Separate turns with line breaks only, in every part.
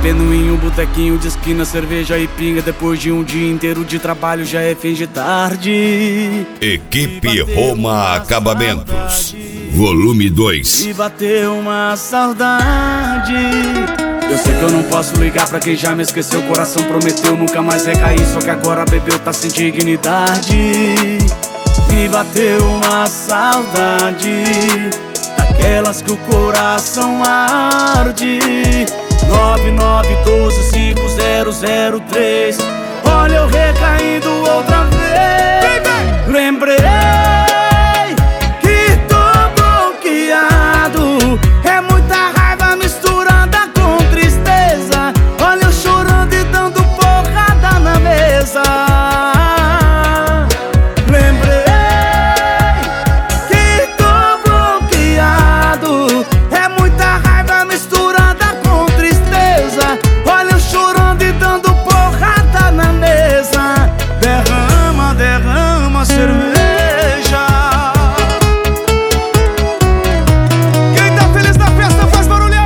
bebendo em um botequinho de esquina, cerveja e pinga. Depois de um dia inteiro de trabalho já é fim de tarde.
Equipe Roma Acabamentos, volume 2.
E bateu uma saudade. Eu sei que eu não posso ligar pra quem já me esqueceu. O coração prometeu nunca mais recair, só que agora bebeu, tá sem dignidade. Me bateu uma saudade, daquelas que o coração arde. 99125003. Olha eu recaindo outra vez. Lembrei que tô bloqueado. É muita raiva misturada com tristeza. Olha eu chorando e dando porrada na mesa. Cerveja. Quem tá feliz na festa faz barulho.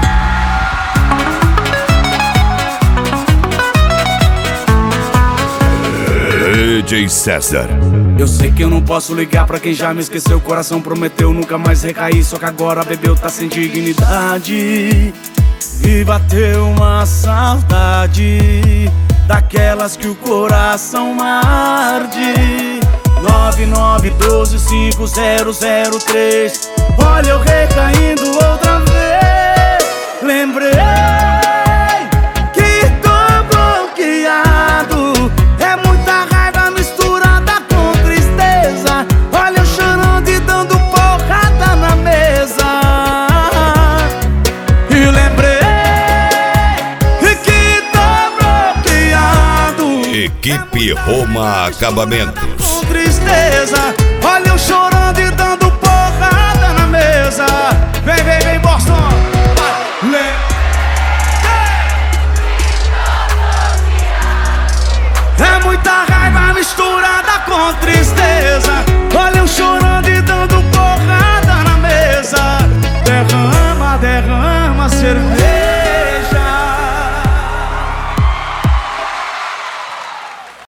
DJ César.
Eu sei que eu não posso ligar pra quem já me esqueceu. O coração prometeu nunca mais recair, só que agora bebeu, tá sem dignidade. E bateu uma saudade, daquelas que o coração arde. 99125003. Olha eu recaindo outra vez. Lembrei que tô bloqueado. É muita raiva misturada com tristeza. Olha eu chorando e dando porrada na mesa. E lembrei que tô bloqueado.
Equipe Roma Acabamentos.
Tristeza.